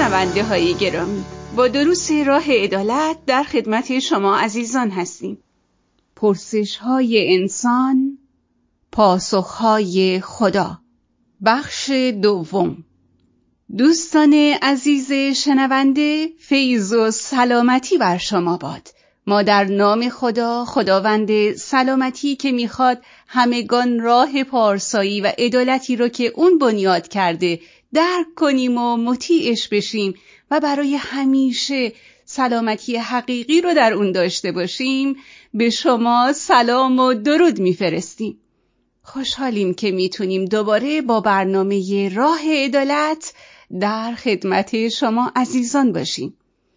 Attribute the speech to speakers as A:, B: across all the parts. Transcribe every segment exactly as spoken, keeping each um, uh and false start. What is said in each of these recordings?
A: شنونده های گرامی، با دروس راه عدالت در خدمت شما عزیزان هستیم. پرسش های انسان، پاسخ های خدا، بخش دوم. دوستان عزیز شنونده، فیض و سلامتی بر شما باد. ما در نام خدا، خداوند سلامتی که میخواد همگان راه پارسایی و عدالتی رو که اون بنیاد کرده درک کنیم و مطیعش بشیم و برای همیشه سلامتی حقیقی رو در اون داشته باشیم، به شما سلام و درود میفرستیم. خوشحالیم که میتونیم دوباره با برنامه راه عدالت در خدمت شما عزیزان باشیم.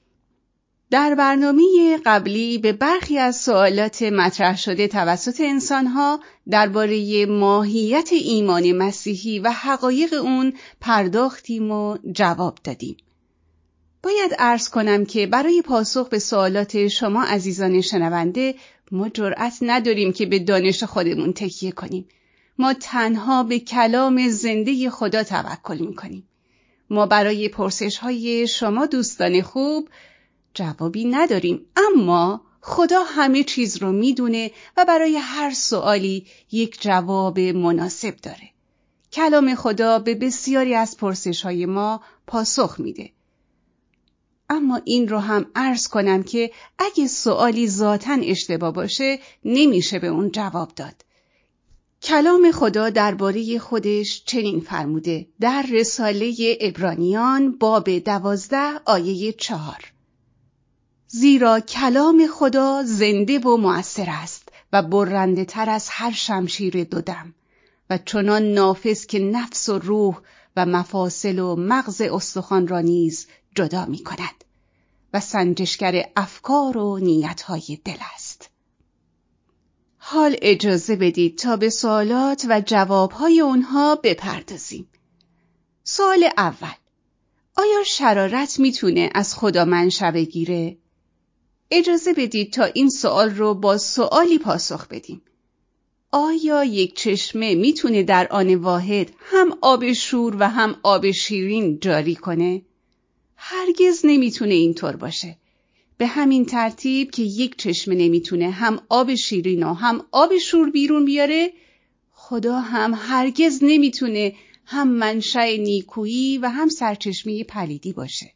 A: در برنامه قبلی به برخی از سوالات مطرح شده توسط انسانها درباره ماهیت ایمان مسیحی و حقایق اون پرداختیم و جواب دادیم. باید عرض کنم که برای پاسخ به سوالات شما عزیزان شنونده ما جرأت نداریم که به دانش خودمون تکیه کنیم. ما تنها به کلام زنده خدا توکل می‌کنیم. ما برای پرسش‌های شما دوستان خوب جوابی نداریم، اما خدا همه چیز رو میدونه و برای هر سوالی یک جواب مناسب داره. کلام خدا به بسیاری از پرسش‌های ما پاسخ میده. اما این رو هم عرض کنم که اگه سوالی ذاتاً اشتباه باشه نمیشه به اون جواب داد. کلام خدا درباره خودش چنین فرموده در رساله عبرانیان باب دوازده آیه چهار: زیرا کلام خدا زنده و مؤثر است و برنده تر از هر شمشیر دودم و چنان نافذ که نفس و روح و مفاصل و مغز استخوان را نیز جدا می کند و سنجشگر افکار و نیتهای دل است. حال اجازه بدید تا به سوالات و جوابهای اونها بپردازیم. سوال اول: آیا شرارت میتونه از خدا منشأ بگیره؟ اجازه بدید تا این سوال رو با سوالی پاسخ بدیم. آیا یک چشمه میتونه در آن واحد هم آب شور و هم آب شیرین جاری کنه؟ هرگز نمیتونه اینطور باشه. به همین ترتیب که یک چشمه نمیتونه هم آب شیرین و هم آب شور بیرون بیاره، خدا هم هرگز نمیتونه هم منشأ نیکویی و هم سرچشمه پلیدی باشه.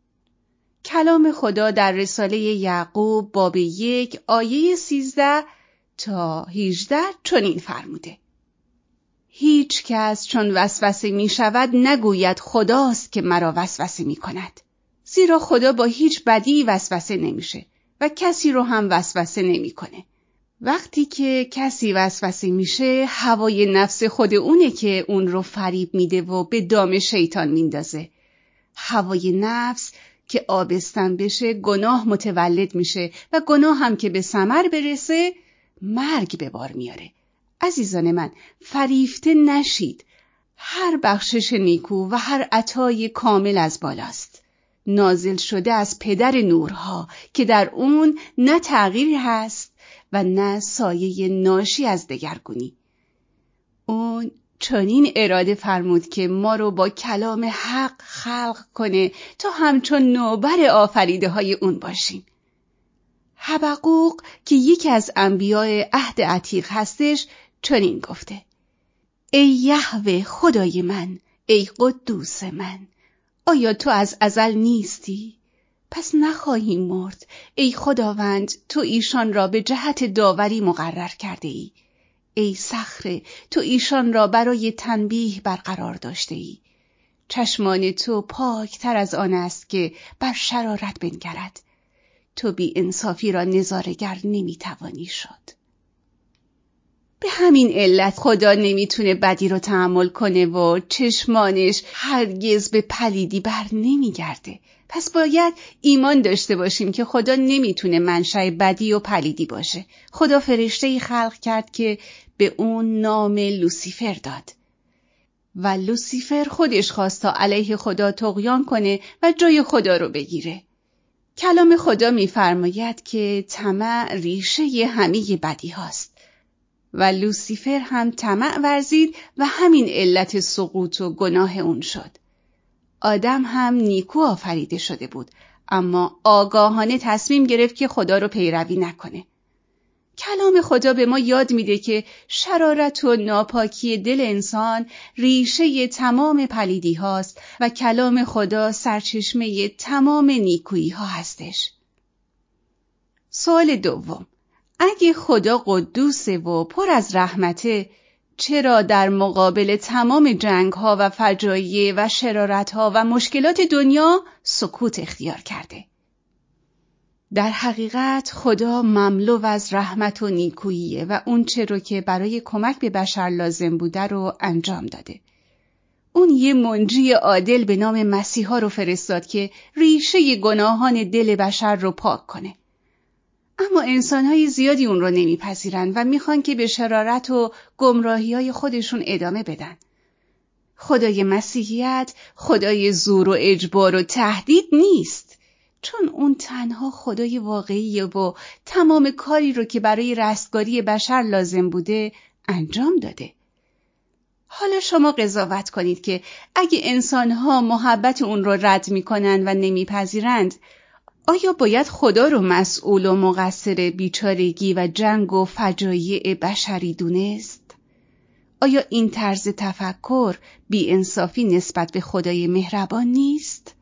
A: کلام خدا در رساله یعقوب باب یک آیه سیزده تا هجده چنین فرموده: هیچ کس چون وسوسه می شود نگوید خداست که مرا وسوسه می کند، زیرا خدا با هیچ بدی وسوسه نمیشه و کسی رو هم وسوسه نمی کنه. وقتی که کسی وسوسه میشه، هوای نفس خود اونه که اون رو فریب میده و به دام شیطان میندازه. هوای نفس که آبستن بشه گناه متولد میشه و گناه هم که به ثمر برسه مرگ به بار میاره. عزیزان من، فریفته نشید. هر بخشش نیکو و هر عطای کامل از بالاست، نازل شده از پدر نورها که در اون نه تغییری هست و نه سایه ناشی از دگرگونی. اون چنین اراده فرمود که ما رو با کلام حق خلق کنه تا همچون نوبر آفریده های اون باشیم. حبقوق که یکی از انبیاء عهد عتیق هستش چنین گفته: ای یهوه خدای من، ای قدوس من، آیا تو از ازل نیستی؟ پس نخواهی مرد. ای خداوند، تو ایشان را به جهت داوری مقرر کرده ای. ای صخره، تو ایشان را برای تنبیه برقرار داشته ای. چشمان تو پاکتر از آن است که بر شرارت بنگرد. تو بی انصافی را نظاره‌گر نمیتوانی شد. به همین علت خدا نمیتونه بدی رو تحمل کنه و چشمانش هرگز به پلیدی بر نمیگرده. پس باید ایمان داشته باشیم که خدا نمیتونه منشأ بدی و پلیدی باشه. خدا فرشته‌ای خلق کرد که به اون نام لوسیفر داد و لوسیفر خودش خواست تا علیه خدا طغیان کنه و جای خدا رو بگیره. کلام خدا میفرماید که طمع ریشه همه بدی هاست و لوسیفر هم طمع ورزید و همین علت سقوط و گناه اون شد. آدم هم نیکو آفریده شده بود، اما آگاهانه تصمیم گرفت که خدا رو پیروی نکنه. کلام خدا به ما یاد میده که شرارت و ناپاکی دل انسان ریشه تمام پلیدی هاست و کلام خدا سرچشمه تمام نیکویی ها هستش. سوال دوم، اگه خدا قدوسه و پر از رحمته، چرا در مقابل تمام جنگ ها و فجایع و شرارت ها و مشکلات دنیا سکوت اختیار کرده؟ در حقیقت خدا مملو از رحمت و نیکوییه و اون چه رو که برای کمک به بشر لازم بوده رو انجام داده. اون یه منجی عادل به نام مسیحا رو فرستاد که ریشه گناهان دل بشر رو پاک کنه. اما انسان‌های زیادی اون رو نمیپذیرن و میخوان که به شرارت و گمراهی‌های خودشون ادامه بدن. خدای مسیحیت خدای زور و اجبار و تهدید نیست، چون اون تنها خدای واقعیه و تمام کاری رو که برای رستگاری بشر لازم بوده انجام داده. حالا شما قضاوت کنید که اگه انسان‌ها محبت اون رو رد میکنن و نمیپذیرند، آیا باید خدا رو مسئول و مقصر بیچارگی و جنگ و فجایع بشری دونست؟ آیا این طرز تفکر بی‌انصافی نسبت به خدای مهربان نیست؟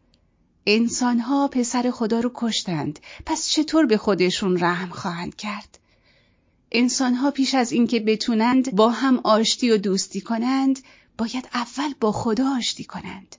A: انسان‌ها پسر خدا رو کشتند، پس چطور به خودشون رحم خواهند کرد؟ انسان‌ها پیش از اینکه بتونند با هم آشتی و دوستی کنند، باید اول با خدا آشتی کنند.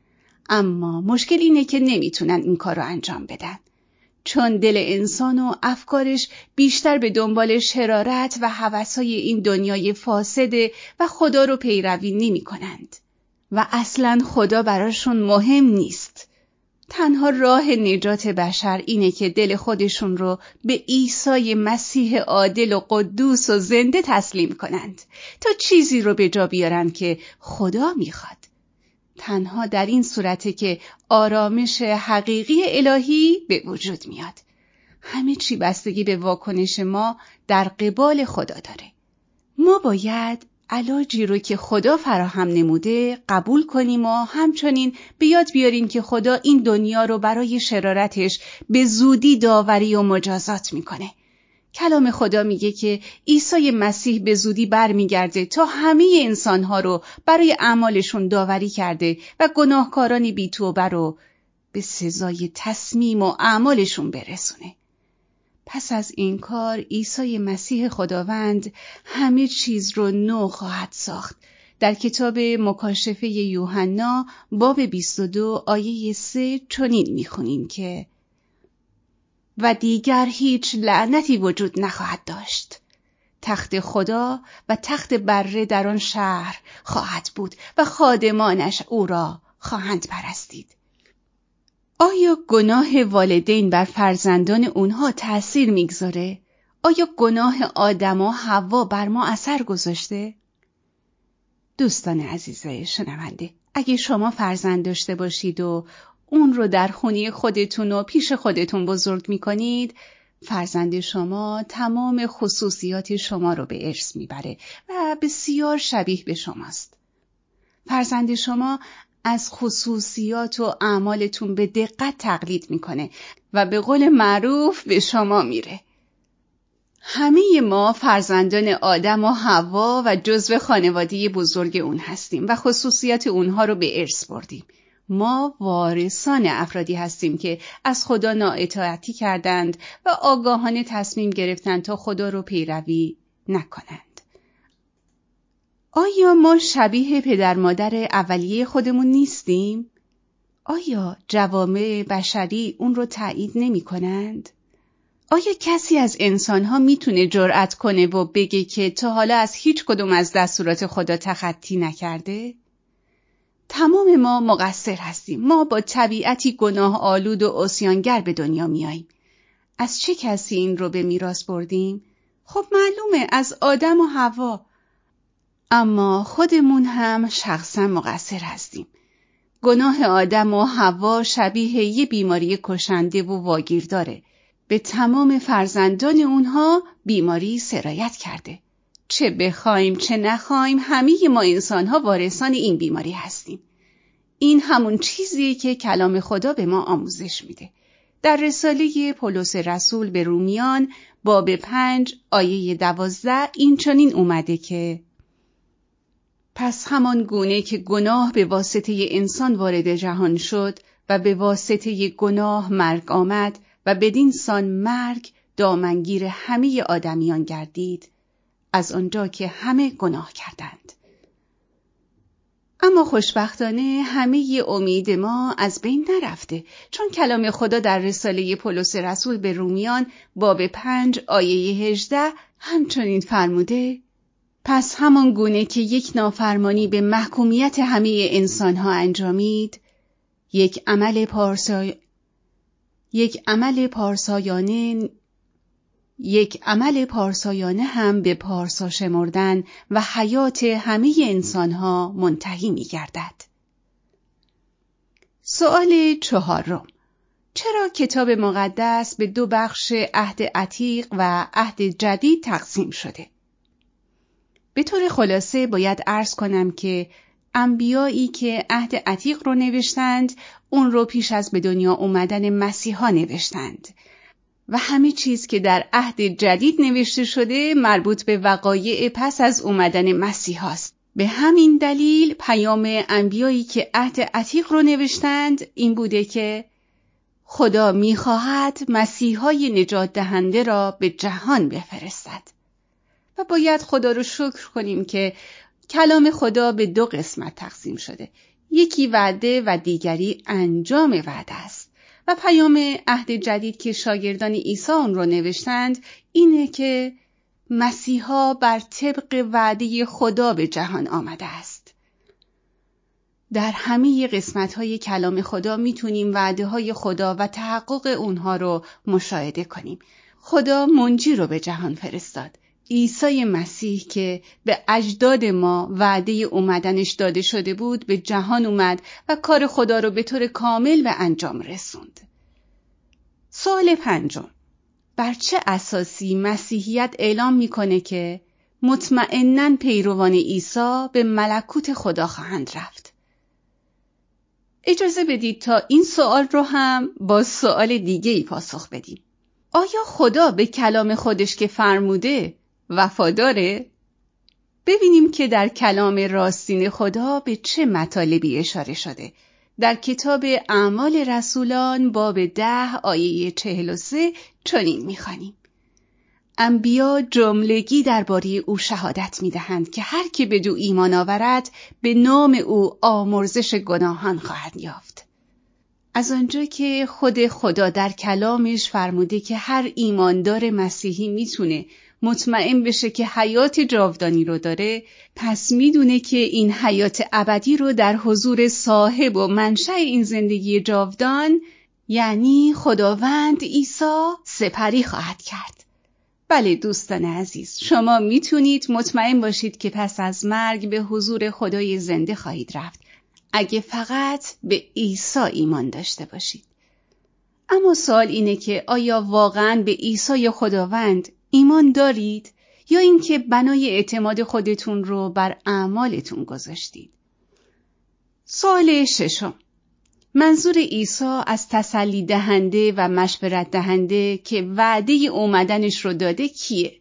A: اما مشکل اینه که نمیتونن این کار رو انجام بدن، چون دل انسان و افکارش بیشتر به دنبال شرارت و هوس‌های این دنیای فاسده و خدا رو پیروی نمی کنند و اصلاً خدا براشون مهم نیست. تنها راه نجات بشر اینه که دل خودشون رو به عیسی مسیح عادل و قدوس و زنده تسلیم کنند تا چیزی رو به جا بیارن که خدا میخواد. تنها در این صورته که آرامش حقیقی الهی به وجود میاد. همه چی بستگی به واکنش ما در قبال خدا داره. ما باید علاجی رو که خدا فراهم نموده قبول کنیم و همچنین به یاد بیاریم که خدا این دنیا رو برای شرارتش به زودی داوری و مجازات میکنه. کلام خدا میگه که عیسی مسیح به زودی برمیگرده تا همه انسانها رو برای اعمالشون داوری کرده و گناهکاران بی‌توبه رو به سزای تصمیم و اعمالشون برسونه. پس از این کار عیسی مسیح خداوند همه چیز رو نو خواهد ساخت. در کتاب مکاشفه یوحنا باب بیست و دو آیه سه چنین میخونیم که و دیگر هیچ لعنتی وجود نخواهد داشت. تخت خدا و تخت بره در آن شهر خواهد بود و خادمانش او را خواهند پرستید. آیا گناه والدین بر فرزندان اونها تأثیر میگذاره؟ آیا گناه آدم و حوا بر ما اثر گذاشته؟ دوستان عزیز شنونده، اگه شما فرزند داشته باشید و اون رو در خونه خودتون و پیش خودتون بزرگ میکنید، فرزند شما تمام خصوصیات شما رو به ارث میبره و بسیار شبیه به شماست. فرزند شما از خصوصیات و اعمالتون به دقت تقلید میکنه و به قول معروف به شما میره. همه ما فرزندان آدم و حوا و جزو خانواده بزرگ اون هستیم و خصوصیات اونها رو به ارث بردیم. ما وارثان افرادی هستیم که از خدا نااطاعتی کردند و آگاهانه تصمیم گرفتند تا خدا رو پیروی نکنند. آیا ما شبیه پدر مادر اولیه خودمون نیستیم؟ آیا جوامع بشری اون رو تایید نمی کنند؟ آیا کسی از انسانها میتونه جرأت کنه و بگه که تا حالا از هیچ کدوم از دستورات خدا تخطی نکرده؟ تمام ما مقصر هستیم. ما با طبیعتی گناه آلود و عصیانگر به دنیا میاییم. از چه کسی این رو به میراث بردیم؟ خب معلومه از آدم و حوا. اما خودمون هم شخصا مقصر هستیم. گناه آدم و حوا شبیه یه بیماری کشنده و واگیر داره. به تمام فرزندان اونها بیماری سرایت کرده. چه بخوایم چه نخوایم همه ما انسان‌ها وارثان این بیماری هستیم. این همون چیزیه که کلام خدا به ما آموزش میده. در رساله پولس رسول به رومیان باب پنج آیه دوازده این چنین اومده که پس همان گونه که گناه به واسطه انسان وارد جهان شد و به واسطه گناه مرگ آمد و بدین سان مرگ دامنگیر همه آدمیان گردید، از آنجا که همه گناه کردند. اما خوشبختانه همه امید ما از بین نرفته، چون کلام خدا در رساله پولس رسول به رومیان باب پنج آیه هجده همچنین فرموده پس همان گونه که یک نافرمانی به محکومیت همه انسانها انجامید، یک عمل پارسای یک عمل پارسایانه یک عمل پارسایانه هم به پارسا شمردن و حیات همه انسانها منتهی می گردد. سوال چهارم، چرا کتاب مقدس به دو بخش عهد عتیق و عهد جدید تقسیم شده؟ به طور خلاصه باید عرض کنم که انبیایی که عهد عتیق رو نوشتند، اون رو پیش از به دنیا اومدن مسیحا نوشتند و همه چیز که در عهد جدید نوشته شده مربوط به وقایع پس از اومدن مسیح است. به همین دلیل پیام انبیایی که عهد عتیق رو نوشتند این بوده که خدا می‌خواهد مسیحای نجات دهنده را به جهان بفرستد و باید خدا رو شکر کنیم که کلام خدا به دو قسمت تقسیم شده. یکی وعده و دیگری انجام وعده است. و پیام عهد جدید که شاگردان عیسی اون رو نوشتند اینه که مسیحا بر طبق وعده خدا به جهان آمده است. در همه قسمت‌های کلام خدا میتونیم وعده‌های خدا و تحقق اونها رو مشاهده کنیم. خدا منجی رو به جهان فرستاد. عیسی مسیح که به اجداد ما وعده اومدنش داده شده بود به جهان اومد و کار خدا رو به طور کامل به انجام رسوند. سوال پنجم، بر چه اساسی مسیحیت اعلام میکنه که مطمئناً پیروان عیسی به ملکوت خدا خواهند رفت؟ اجازه بدید تا این سوال رو هم با سوال دیگه ای پاسخ بدیم. آیا خدا به کلام خودش که فرموده وفاداره؟ ببینیم که در کلام راستین خدا به چه مطالبی اشاره شده. در کتاب اعمال رسولان باب ده آیه چهل و سه چنین می‌خوانیم: انبیا جملگی درباره او شهادت می‌دهند که هر که بدو ایمان آورد به نام او آمرزش گناهان خواهد یافت. از آنجا که خود خدا در کلامش فرموده که هر ایماندار مسیحی میتونه مطمئن بشه که حیات جاودانی رو داره، پس میدونه که این حیات ابدی رو در حضور صاحب و منشأ این زندگی جاودان یعنی خداوند عیسی سپری خواهد کرد. بله دوستان عزیز، شما میتونید مطمئن باشید که پس از مرگ به حضور خدای زنده خواهید رفت اگه فقط به عیسی ایمان داشته باشید. اما سوال اینه که آیا واقعاً به عیسی خداوند ایمان دارید یا اینکه بنای اعتماد خودتون رو بر اعمالتون گذاشتید؟ سوال ششم، منظور عیسی از تسلی دهنده و مشورت دهنده که وعده اومدنش رو داده کیه؟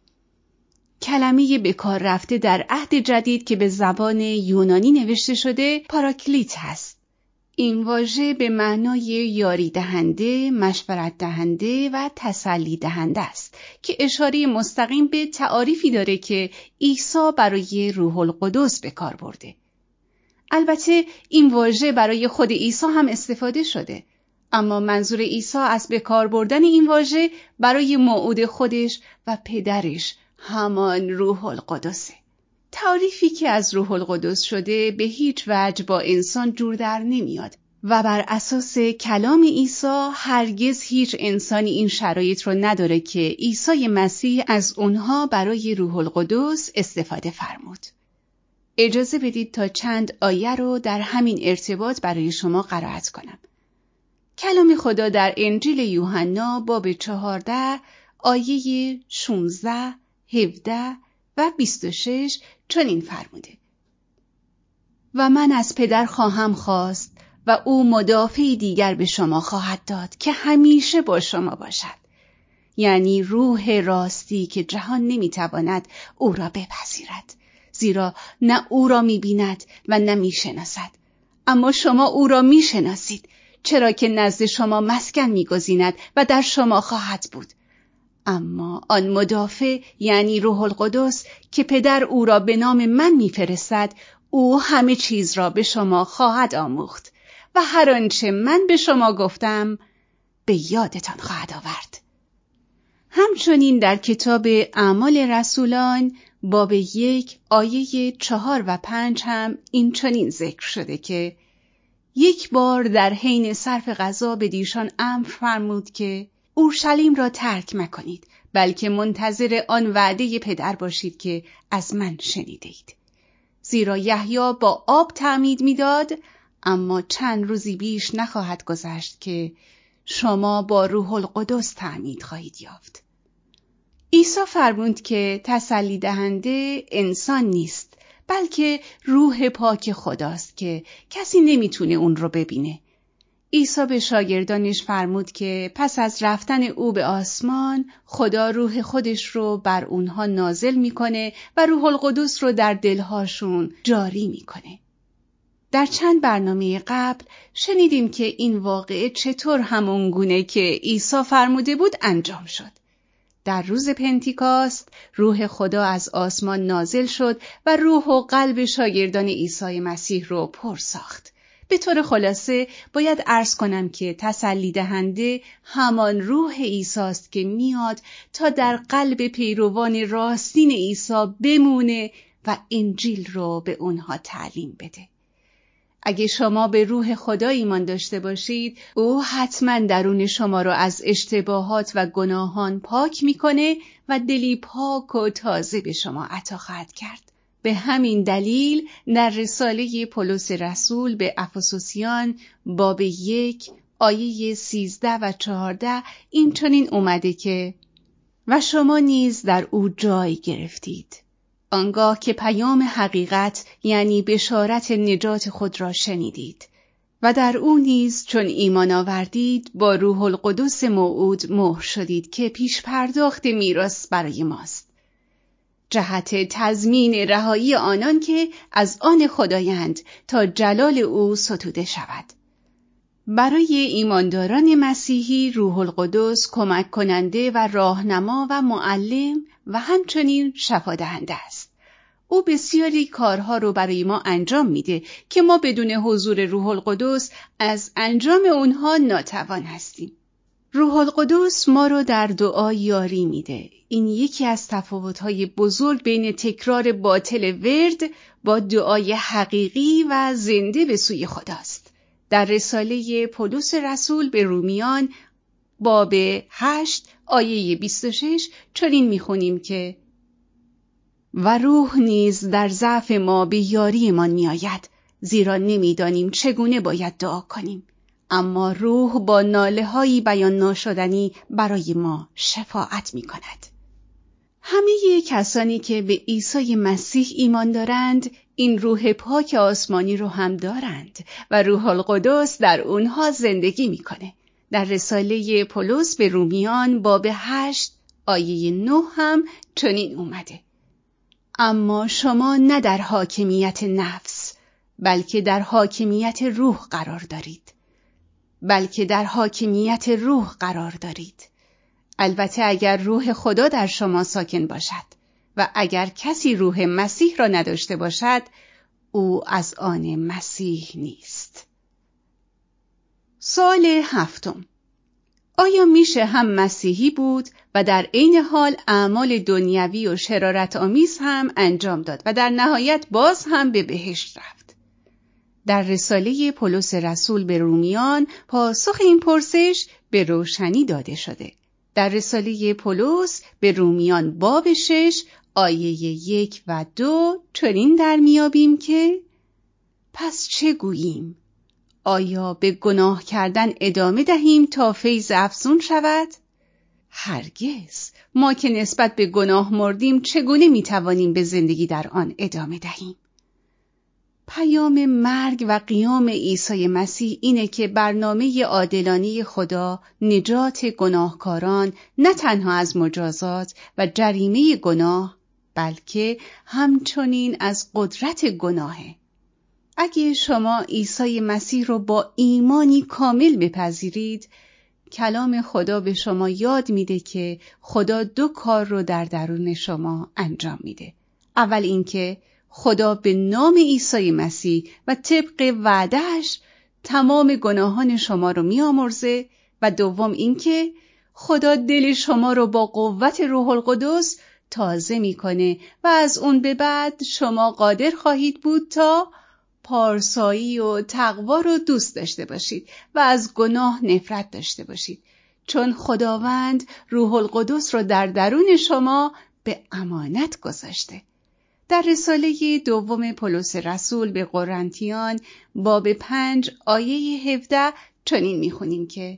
A: کلمه به کار رفته در عهد جدید که به زبان یونانی نوشته شده پاراکلیت هست. این واژه به معنای یاری دهنده، مشورت دهنده و تسلی دهنده است که اشاره مستقیم به تعاریفی داره که عیسی برای روح القدس به کار برده. البته این واژه برای خود عیسی هم استفاده شده، اما منظور عیسی از به کار بردن این واژه برای موعود خودش و پدرش همان روح القدسه. تعریفی که از روح القدس شده به هیچ وجه با انسان جور در نمیاد و بر اساس کلام عیسی هرگز هیچ انسانی این شرایط رو نداره که عیسی مسیح از اونها برای روح القدس استفاده فرمود. اجازه بدید تا چند آیه رو در همین ارتباط برای شما قرائت کنم. کلام خدا در انجیل یوحنا باب چهارده آیه شانزده، هفده و بیست و شش چنین فرموده: و من از پدر خواهم خواست و او مدافعی دیگر به شما خواهد داد که همیشه با شما باشد، یعنی روح راستی که جهان نمیتواند او را بپذیرد، زیرا نه او را میبیند و نه میشناسد، اما شما او را میشناسید، چرا که نزد شما مسکن میگزیند و در شما خواهد بود. اما آن مدافع یعنی روح القدس که پدر او را به نام من میفرستد، او همه چیز را به شما خواهد آموخت و هر آنچه من به شما گفتم به یادتان خواهد آورد. همچنین در کتاب اعمال رسولان باب یک آیه چهار و پنج هم این چنین ذکر شده که یک بار در حین صرف غذا به دیشان امر فرمود که اورشلیم را ترک مکنید، بلکه منتظر آن وعده پدر باشید که از من شنیدید. زیرا یحیی با آب تعمید می‌داد، اما چند روزی بیش نخواهد گذشت که شما با روح القدس تعمید خواهید یافت. عیسی فرمود که تسلی دهنده انسان نیست، بلکه روح پاک خداست که کسی نمیتونه اون رو ببینه. عیسی به شاگردانش فرمود که پس از رفتن او به آسمان، خدا روح خودش رو بر اونها نازل میکنه و روح القدس رو در دلهاشون جاری میکنه. در چند برنامه قبل شنیدیم که این واقعه چطور همون گونه که عیسی فرموده بود انجام شد. در روز پنتیکاست روح خدا از آسمان نازل شد و روح و قلب شاگردان عیسی مسیح رو پر ساخت. به طور خلاصه باید عرض کنم که تسلی دهنده همان روح عیسی است که میاد تا در قلب پیروان راستین عیسی بمونه و انجیل رو به اونها تعلیم بده. اگه شما به روح خدا ایمان داشته باشید، او حتما درون شما رو از اشتباهات و گناهان پاک میکنه و دلی پاک و تازه به شما عطا خواهد کرد. به همین دلیل در رساله پولس رسول به افسوسیان باب یک آیه سیزده و چهارده این چنین اومده که و شما نیز در او جای گرفتید، آنگاه که پیام حقیقت یعنی بشارت نجات خود را شنیدید و در او نیز چون ایمان آوردید با روح القدس موعود مهر شدید که پیش پرداخت میراث برای ماست، جهت تضمین رهایی آنان که از آن خدایند تا جلال او ستوده شود. برای ایمانداران مسیحی روح القدس کمک کننده و راهنما و معلم و همچنین شفادهنده است. او بسیاری کارها رو برای ما انجام میده که ما بدون حضور روح القدس از انجام اونها ناتوان هستیم. روح القدس ما رو در دعا یاری میده. این یکی از تفاوت‌های بزرگ بین تکرار باطل ورد با دعای حقیقی و زنده به سوی خداست. در رساله پولس رسول به رومیان باب هشت آیه بیست و شش چنین میخونیم که و روح نیز در ضعف ما به یاری ما میآید، زیرا نمیدانیم چگونه باید دعا کنیم، اما روح با ناله‌هایی بیان ناشدنی برای ما شفاعت میکند. همه کسانی که به عیسی مسیح ایمان دارند این روح پاک آسمانی رو هم دارند و روح القدس در اونها زندگی میکنه. در رساله پولس به رومیان باب هشت آیه نه هم چنین اومده اما شما نه در حاکمیت نفس بلکه در حاکمیت روح قرار دارید بلکه در حاکمیت روح قرار دارید البته اگر روح خدا در شما ساکن باشد و اگر کسی روح مسیح را نداشته باشد او از آن مسیح نیست. سوال هفتم، آیا میشه هم مسیحی بود و در عین حال اعمال دنیوی و شرارت آمیز هم انجام داد و در نهایت باز هم به بهشت رفت؟ در رساله پولس رسول به رومیان پاسخ این پرسش به روشنی داده شده. در رساله پولس به رومیان باب شش آیه یک و دو چنین در میابیم که پس چه گوییم؟ آیا به گناه کردن ادامه دهیم تا فیض افزون شود؟ هرگز. ما که نسبت به گناه مردیم چگونه میتوانیم به زندگی در آن ادامه دهیم؟ پیام مرگ و قیام عیسی مسیح اینه که برنامه عادلانه خدا نجات گناهکاران نه تنها از مجازات و جریمه گناه بلکه همچنین از قدرت گناهه. اگه شما عیسی مسیح رو با ایمانی کامل بپذیرید، کلام خدا به شما یاد میده که خدا دو کار رو در درون شما انجام میده. اول اینکه خدا به نام عیسی مسیح و طبق وعدهش تمام گناهان شما رو میامرزه و دوم اینکه خدا دل شما رو با قوت روح القدس تازه میکنه و از اون به بعد شما قادر خواهید بود تا پارسایی و تقوا رو دوست داشته باشید و از گناه نفرت داشته باشید، چون خداوند روح القدس رو در درون شما به امانت گذاشته. در رساله دوم پولس رسول به قرنتیان باب پنج آیه هفده چنین میخونیم که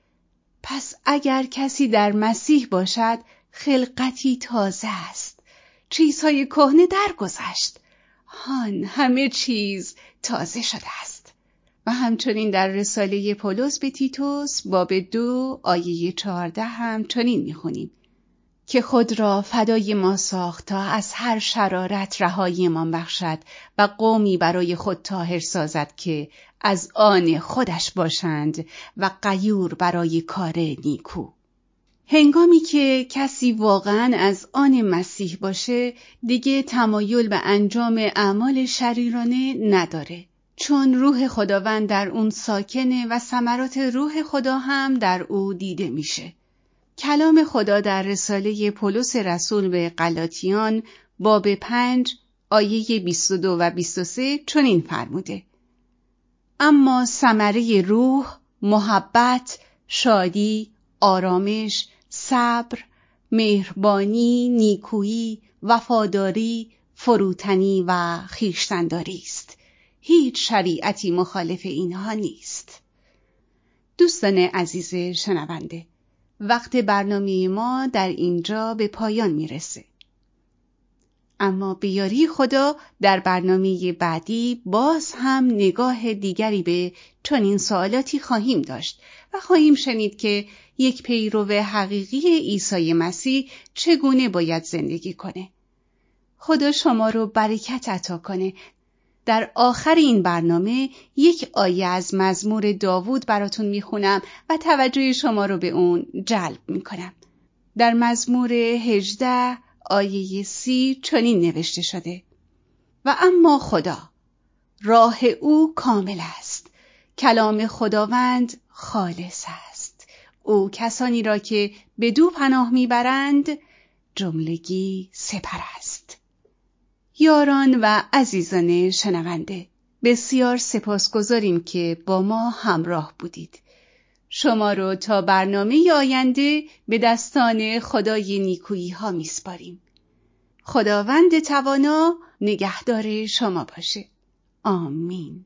A: پس اگر کسی در مسیح باشد خلقتی تازه است، چیزهای کهنه درگذشت، هان همه چیز تازه شده است. و همچنین در رساله پولس به تیتوس باب دو آیه چهارده هم چنین میخونیم که خود را فدای ما ساخت تا از هر شرارت رهایی ما بخشد و قومی برای خود طاهر سازد که از آن خودش باشند و غیور برای کار نیکو. هنگامی که کسی واقعاً از آن مسیح باشه دیگه تمایل به انجام اعمال شریرانه نداره، چون روح خداوند در اون ساکنه و ثمرات روح خدا هم در او دیده میشه. کلام خدا در رساله پولس رسول به غلاطیان باب پنج آیه بیست و دو و بیست و سه چنین فرموده: اما ثمره روح محبت، شادی، آرامش، صبر، مهربانی، نیکویی، وفاداری، فروتنی و خویشتن‌داری است. هیچ شریعتی مخالف اینها نیست. دوستان عزیز شنونده، وقت برنامه ما در اینجا به پایان میرسه. اما به یاری خدا در برنامه بعدی باز هم نگاه دیگری به چنین سوالاتی خواهیم داشت و خواهیم شنید که یک پیرو حقیقی عیسی مسیح چگونه باید زندگی کنه. خدا شما رو برکت عطا کنه. در آخر این برنامه یک آیه از مزمور داوود براتون میخونم و توجه شما رو به اون جلب میکنم. در مزمور هجده آیه سی چنین نوشته شده: و اما خدا راه او کامل است، کلام خداوند خالص است. او کسانی را که بدو پناه میبرند جملگی سپر است. یاران و عزیزان شنونده، بسیار سپاسگزاریم که با ما همراه بودید. شما رو تا برنامه آینده به دستان خدای نیکویی ها میسپاریم. خداوند توانا نگهدار شما باشه. آمین.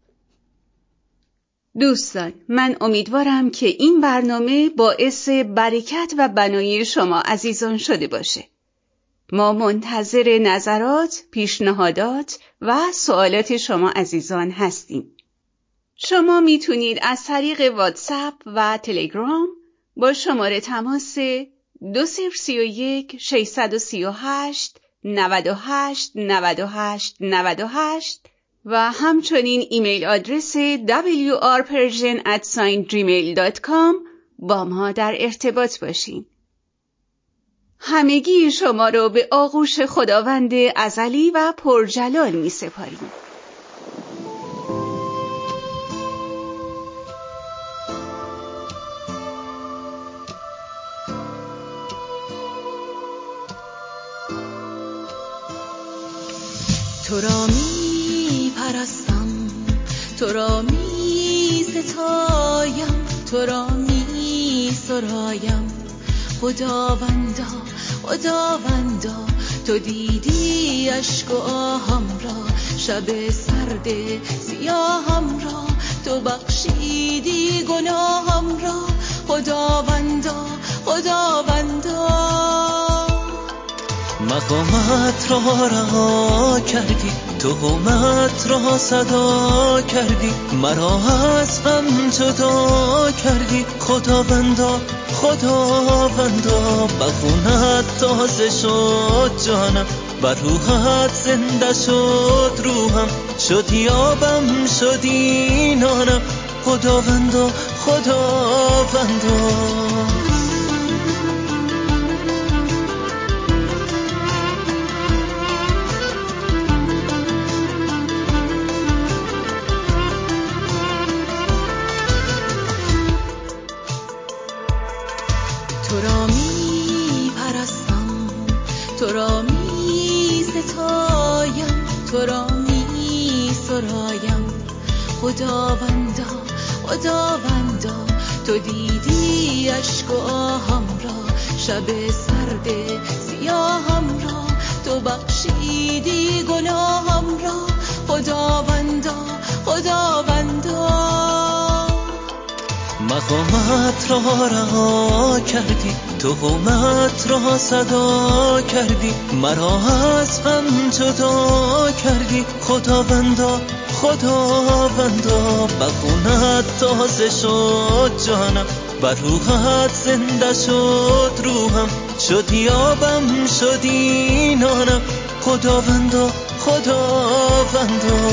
A: دوستان، من امیدوارم که این برنامه باعث برکت و بنای شما عزیزان شده باشه. ما منتظر نظرات، پیشنهادات و سوالات شما عزیزان هستیم. شما میتونید از طریق واتساپ و تلگرام با شماره تماس دو صفر سه یک شش سه هشت نود و هشت نود و هشت نود و هشت و همچنین ایمیل آدرس دبلیو آر پرژن ات جیمیل دات کام با ما در ارتباط باشین. همگی شما رو به آغوش خداوند ازلی و پرجلال می سپاریم.
B: تو را می پرستم، تو را می ستایم، تو را می سرایم. خداوندا خداوندا تو دیدی اشک و آهم را، شب سرد سیاهم را، تو بخشیدی گناهم را. خداوندا خداوندا مقامت را رها کردی،
C: تو قومت را صدا کردی، مرا از غم جدا کردی. خداوندا خداوندا، به خونت تازه شد جانم، بر روحت زنده شد روحم، شدی آبم شدی نانم. خداوندا خداوندا.
B: تو را می پرستم، تو را می ستایم، تو را می سرایم. خداوندا خداوندا، تو دیدی اشک و آهم را، شب سرد سیاهم را، تو بخشیدی گناهم را. خداوندا خداوندا.
C: مقامت را رها کردی، تو قومت را صدا کردی، مرا از غم جدا کردی. خداوندا خداوندا، به خونت تازه شد جانم، بر روحت زنده شد روحم، شدی آبم شدی نانم. خداوندا خداوندا.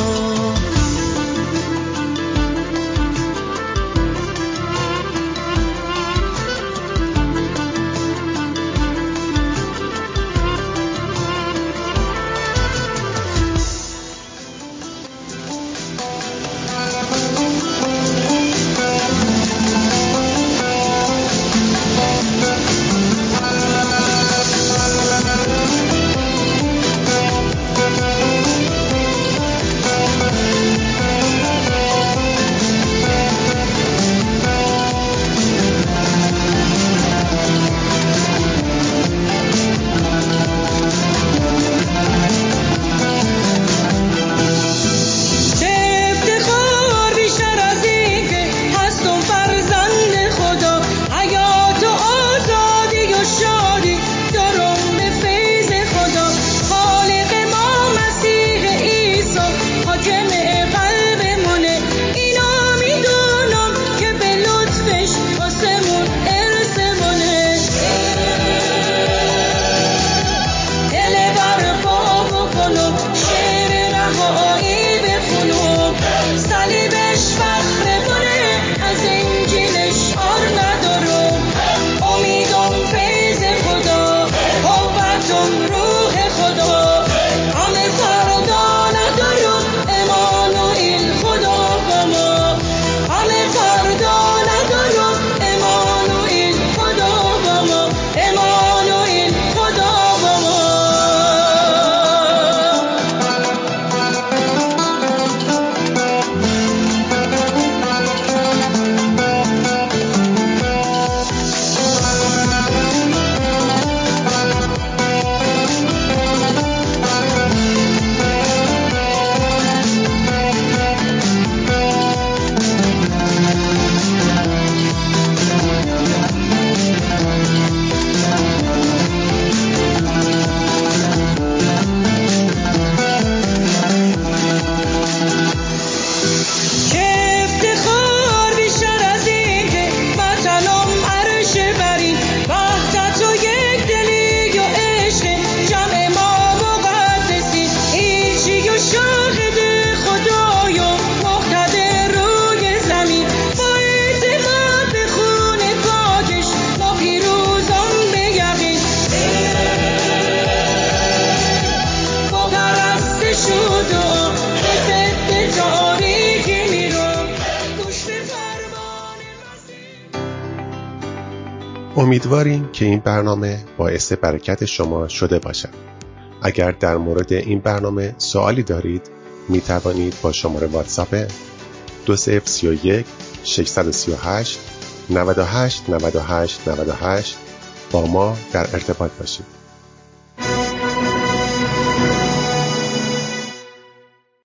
D: امیدواریم که این برنامه باعث برکت شما شده باشد. اگر در مورد این برنامه سوالی دارید می توانید با شماره واتساپ دو صفر سه یک شش سه هشت نه هشت نه هشت نه هشت با ما در ارتباط باشید.